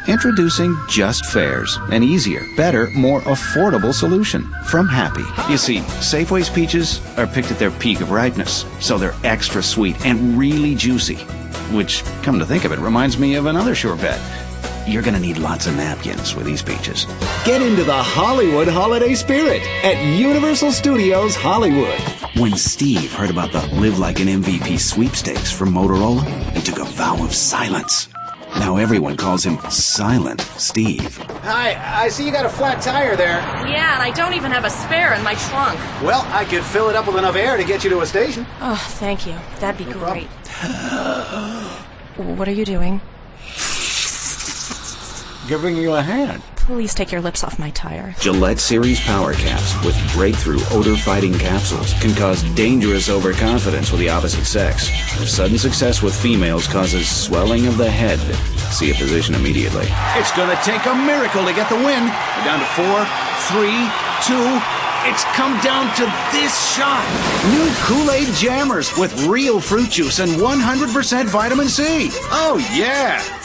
Introducing Just Fairs, an easier, better, more affordable solution from Happy. You see, Safeway's peaches are picked at their peak of ripeness, so they're extra sweet and really juicy. Which, come to think of it, reminds me of another sure bet. You're going to need lots of napkins with these peaches. Get into the Hollywood holiday spirit at Universal Studios Hollywood. When Steve heard about the Live Like an MVP sweepstakes from Motorola, he took a vow of silence. Now everyone calls him Silent Steve. Hi, I see you got a flat tire there. Yeah, and I don't even have a spare in my trunk. Well, I could fill it up with enough air to get you to a station. Oh, thank you. That'd be great. What are you doing? Giving you a hand. Please take your lips off my tire. Gillette Series Power Caps with breakthrough odor-fighting capsules can cause dangerous overconfidence with the opposite sex. Sudden success with females causes swelling of the head. See a physician immediately. It's gonna take a miracle to get the win. We're down to 4, 3, 2. It's come down to this shot. New Kool-Aid Jammers with real fruit juice and 100% vitamin C. Oh, yeah.